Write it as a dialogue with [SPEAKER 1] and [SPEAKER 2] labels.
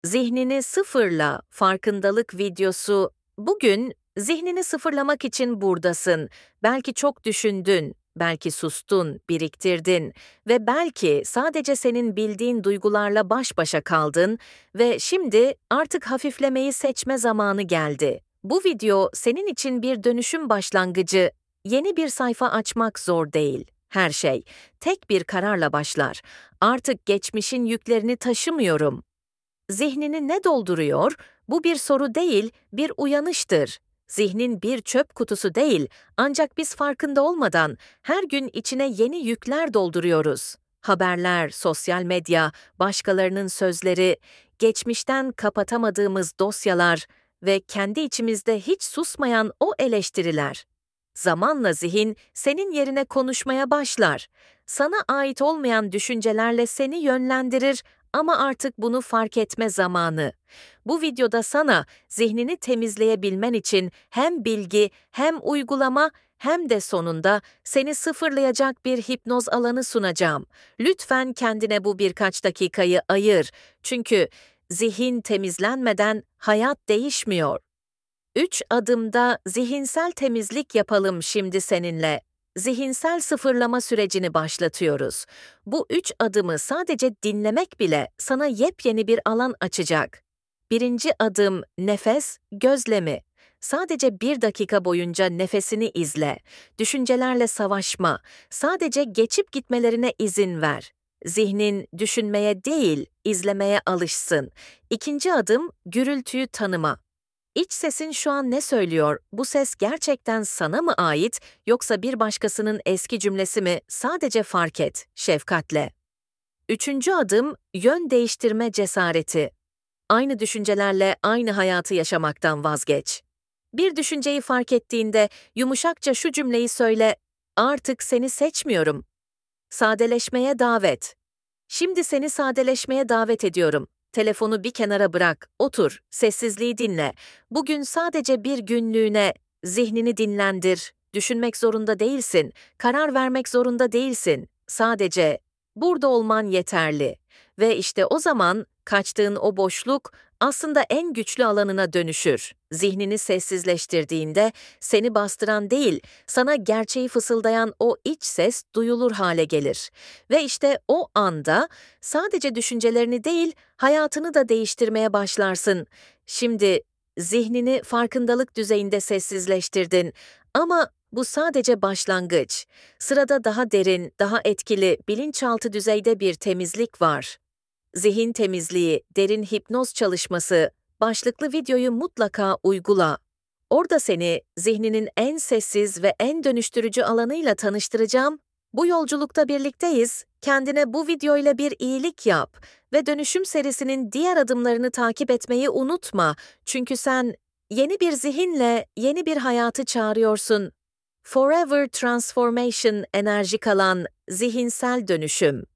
[SPEAKER 1] Zihnini sıfırla farkındalık videosu. Bugün zihnini sıfırlamak için buradasın. Belki çok düşündün, belki sustun, biriktirdin ve belki sadece senin bildiğin duygularla baş başa kaldın ve şimdi artık hafiflemeyi seçme zamanı geldi. Bu video senin için bir dönüşüm başlangıcı. Yeni bir sayfa açmak zor değil. Her şey tek bir kararla başlar. Artık geçmişin yüklerini taşımıyorum. Zihnini ne dolduruyor? Bu bir soru değil, bir uyanıştır. Zihnin bir çöp kutusu değil, ancak biz farkında olmadan her gün içine yeni yükler dolduruyoruz. Haberler, sosyal medya, başkalarının sözleri, geçmişten kapatamadığımız dosyalar ve kendi içimizde hiç susmayan o eleştiriler. Zamanla zihin senin yerine konuşmaya başlar. Sana ait olmayan düşüncelerle seni yönlendirir ama artık bunu fark etme zamanı. Bu videoda sana zihnini temizleyebilmen için hem bilgi, hem uygulama, hem de sonunda seni sıfırlayacak bir hipnoz alanı sunacağım. Lütfen kendine bu birkaç dakikayı ayır. Çünkü zihin temizlenmeden hayat değişmiyor. 3 adımda zihinsel temizlik yapalım şimdi seninle. Zihinsel sıfırlama sürecini başlatıyoruz. Bu 3 adımı sadece dinlemek bile sana yepyeni bir alan açacak. Birinci adım nefes, gözlemi. Sadece 1 dakika boyunca nefesini izle. Düşüncelerle savaşma. Sadece geçip gitmelerine izin ver. Zihnin düşünmeye değil, izlemeye alışsın. İkinci adım gürültüyü tanıma. İç sesin şu an ne söylüyor? Bu ses gerçekten sana mı ait yoksa bir başkasının eski cümlesi mi? Sadece fark et, şefkatle. Üçüncü adım yön değiştirme cesareti. Aynı düşüncelerle aynı hayatı yaşamaktan vazgeç. Bir düşünceyi fark ettiğinde yumuşakça şu cümleyi söyle, artık seni seçmiyorum. Sadeleşmeye davet. Şimdi seni sadeleşmeye davet ediyorum. Telefonu bir kenara bırak, otur, sessizliği dinle. Bugün sadece bir günlüğüne zihnini dinlendir. Düşünmek zorunda değilsin, karar vermek zorunda değilsin. Sadece burada olman yeterli. Ve işte o zaman kaçtığın o boşluk aslında en güçlü alanına dönüşür. Zihnini sessizleştirdiğinde seni bastıran değil, sana gerçeği fısıldayan o iç ses duyulur hale gelir. Ve işte o anda sadece düşüncelerini değil, hayatını da değiştirmeye başlarsın. Şimdi zihnini farkındalık düzeyinde sessizleştirdin ama bu sadece başlangıç. Sırada daha derin, daha etkili, bilinçaltı düzeyde bir temizlik var. Zihin temizliği, derin hipnoz çalışması başlıklı videoyu mutlaka uygula. Orada seni zihninin en sessiz ve en dönüştürücü alanıyla tanıştıracağım. Bu yolculukta birlikteyiz. Kendine bu videoyla bir iyilik yap ve dönüşüm serisinin diğer adımlarını takip etmeyi unutma. Çünkü sen yeni bir zihinle yeni bir hayatı çağırıyorsun. Forever Transformation enerjik alan, zihinsel dönüşüm.